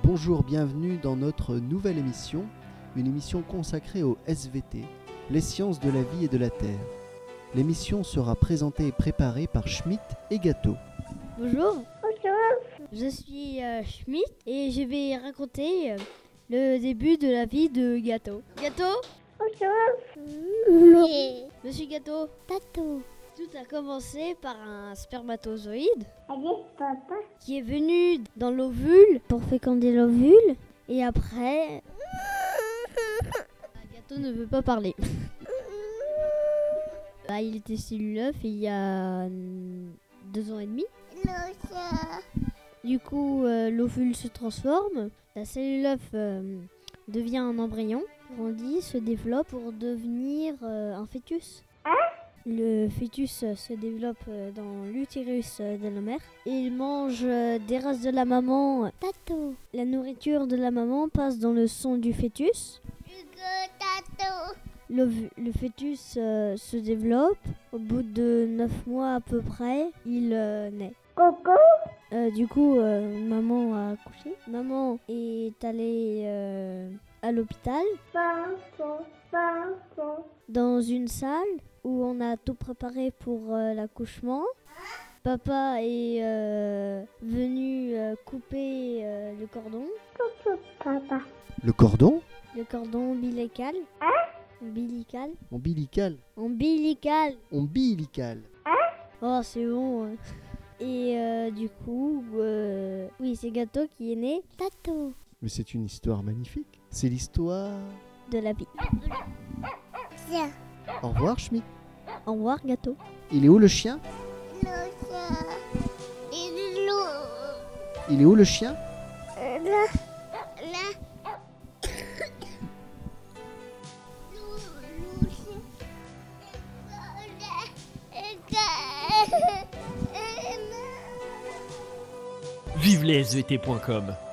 Bonjour, bienvenue dans notre nouvelle émission, une émission consacrée au SVT, les sciences de la vie et de la Terre. L'émission sera présentée et préparée par Schmitt et Gâteau. Bonjour. Bonjour. Je suis Schmitt et je vais raconter le début de la vie de Gâteau. Gâteau. Bonjour. Monsieur Gâteau. Gâteau. Tout a commencé par un spermatozoïde qui est venu dans l'ovule pour féconder l'ovule et après... Gâteau ne veut pas parler. Il était cellule il y a 2 ans et demi. Du coup, l'ovule se transforme, la cellule œuf devient un embryon, grandit, se développe pour devenir un fœtus. Le fœtus se développe dans l'utérus de la mère. Il mange des restes de la maman. Tato. La nourriture de la maman passe dans le sang du fœtus. Le fœtus se développe. Au bout de 9 mois à peu près, il naît. Coco. Du coup, maman a accouché. Maman est allée à l'hôpital. Dans une salle où on a tout préparé pour l'accouchement. Papa est venu couper le cordon. Le cordon ? Le cordon ombilical. Ombilical. Ombilical. Oh, c'est bon. Et du coup, oui, c'est Gâteau qui est né. Gâteau. Mais c'est une histoire magnifique. C'est l'histoire... de la vie. Au revoir, Schmitt. Au revoir, Gâteau. Il est où le chien ? Il est où le chien ? Vive les SVT.com.